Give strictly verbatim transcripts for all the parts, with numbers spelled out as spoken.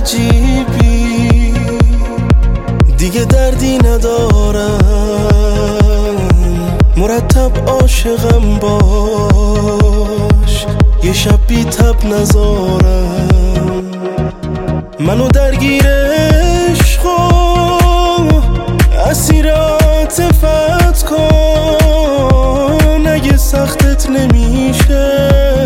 عجیبی، دیگه دردی ندارم، مرتب عاشقم باش، یه شب بی تب نزارم. منو درگیر عشق و اسیر عاطفت کن، اگه سختت نمیشه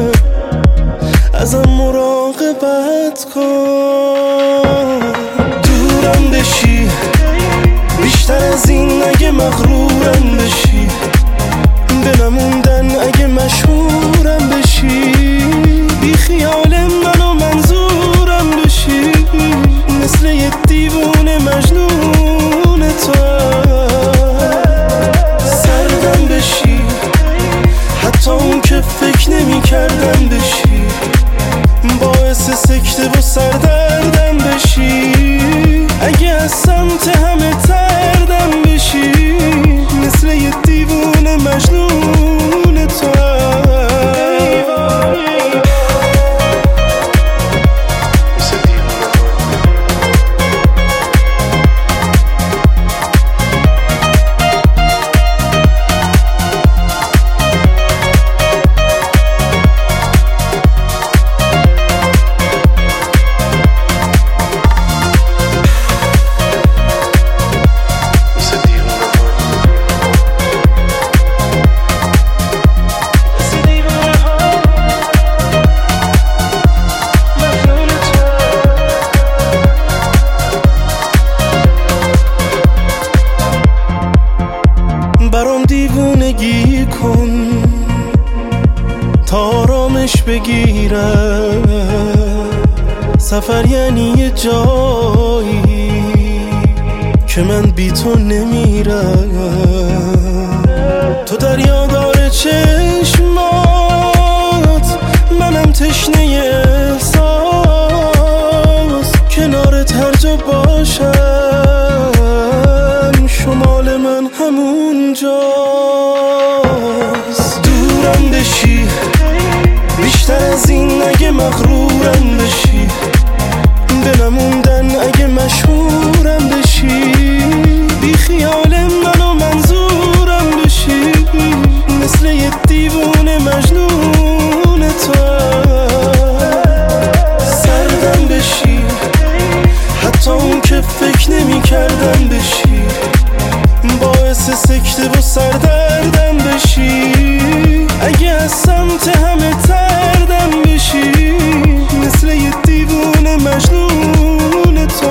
ازم مراقبت کن. دورم بشی بیشتر از این اگه مغرورم بشی، بنموندن اگه مشهورم بشی، بی خیال من و منظورم بشی، مثل یه دیوونه مجنون تو. سردم بشی حتی اون که فکر نمی کردم بشی، باعث سکته و سردردم بشی، اگه از سمت همه تردم بشی، مثل یه دیوونه مجنون تو. برام دیوونگی کن تا آرامش بگیرم، سفر یعنی یه جایی که من بی تو نمیرم. تو دریادار چشمات، منم تشنه احساس، کنارت هر جا باشم شمال من همون جاست. دورم بشی بیشتر از این اگه مغرورم بشی، بنموندن اگه مشهورم بشی، بی خیال من و منظورم بشی، مثل یه دیوونه مجنون تو. سردم بشی حتی اون که فکر نمی کردم بشی، باعث سکته و سردردم بشی، اگه از سمت همه تردم بشی، مثل یه دیوونه مجنون تو.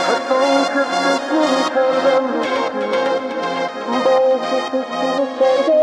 Thank you.